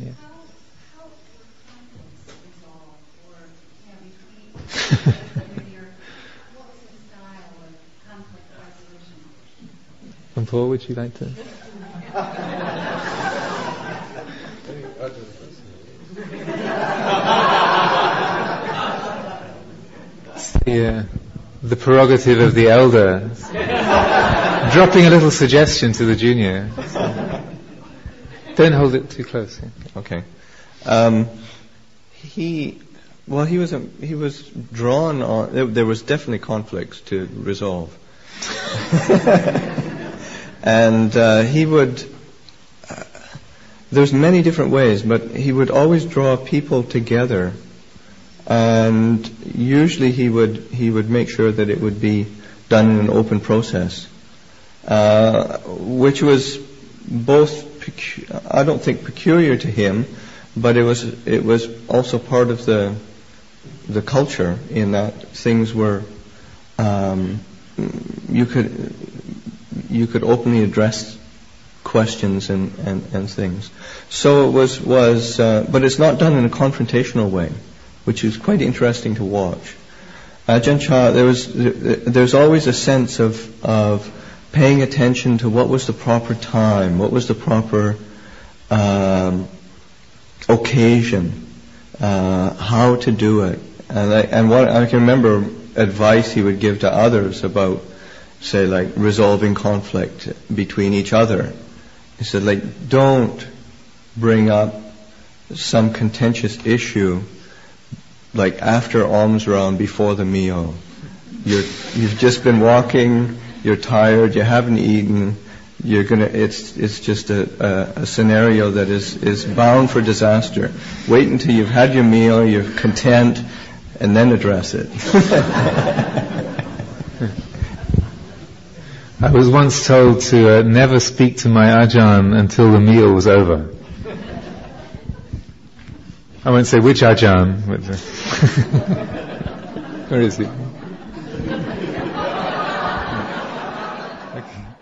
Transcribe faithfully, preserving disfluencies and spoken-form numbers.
Yeah. How, how were conflicts resolved, or you know, between your, what was the style of conflict resolution? And Paul, would you like to? It's the, uh, the prerogative of the elder. Dropping a little suggestion to the junior. Don't hold it too close. Yeah. Okay. Um, he, well, he was a, he was drawn on. There, there was definitely conflicts to resolve, and uh, he would. Uh, there's many different ways, but he would always draw people together, and usually he would he would make sure that it would be done in an open process, uh, which was both. I don't think peculiar to him, but it was it was also part of the the culture in that things were um, you could you could openly address questions and, and, and things. So it was was uh, but it's not done in a confrontational way, which is quite interesting to watch. Ajahn Chah, there was there's always a sense of of paying attention to what was the proper time, what was the proper um, occasion, uh, how to do it. And, I, and what I can remember advice he would give to others about, say, like resolving conflict between each other. He said, like, don't bring up some contentious issue like after alms round before the meal. You're, you've just been walking, you're tired, you haven't eaten, you're gonna, it's, it's just a, a, a scenario that is, is bound for disaster. Wait until you've had your meal, you're content, and then address it. I was once told to uh, never speak to my Ajahn until the meal was over. I won't say which Ajahn, but uh, where is he?